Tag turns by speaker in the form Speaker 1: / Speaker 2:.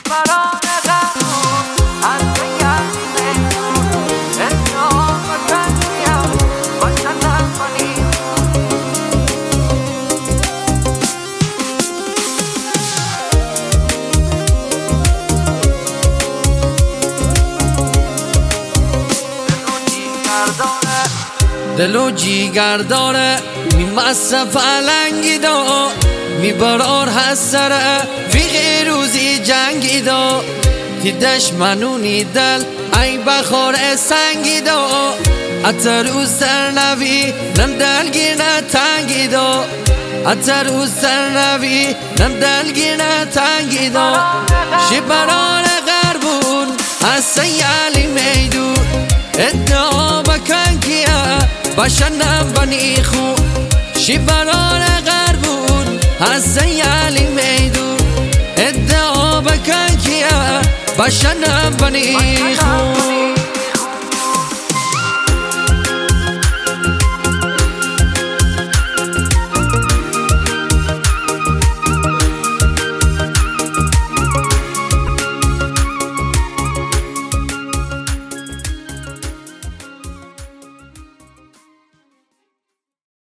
Speaker 1: دل و جیگر داره میمسه فلنگی دا میبرار هسره فی روزی جنگی دا دیدش منونی دل ای بخور سنگی دا اتر او سرنوی نم دلگی تنگی دا اتر او سرنوی نم دلگی تنگی دا شبران غربون از سیالی میدون ادعا بکن کیا باشنم بنی خو شبران غربون از سیالی میدون ادعا بکن کیا باشنم بنی خو